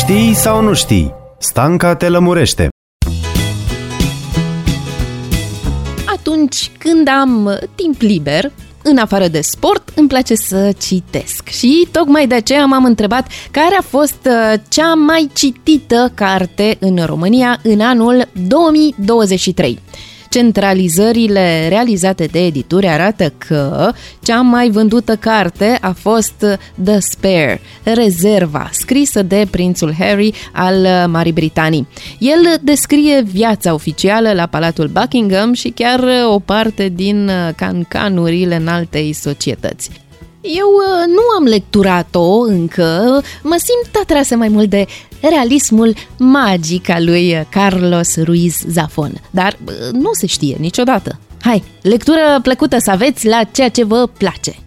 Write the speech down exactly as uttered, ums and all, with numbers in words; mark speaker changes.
Speaker 1: Știi sau nu știi? Stanca te lămurește.
Speaker 2: Atunci când am timp liber, în afară de sport, îmi place să citesc. Și tocmai de aceea m-am întrebat care a fost cea mai citită carte în România în anul două mii douăzeci și trei. Centralizările realizate de edituri arată că cea mai vândută carte a fost The Spare, Rezerva, scrisă de prințul Harry al Marii Britanii. El descrie viața oficială la Palatul Buckingham și chiar o parte din cancanurile înaltei societăți. Eu nu am lecturat-o încă, mă simt atrasă mai mult de realismul magic al lui Carlos Ruiz Zafón, dar nu se știe niciodată. Hai, lectură plăcută să aveți la ceea ce vă place!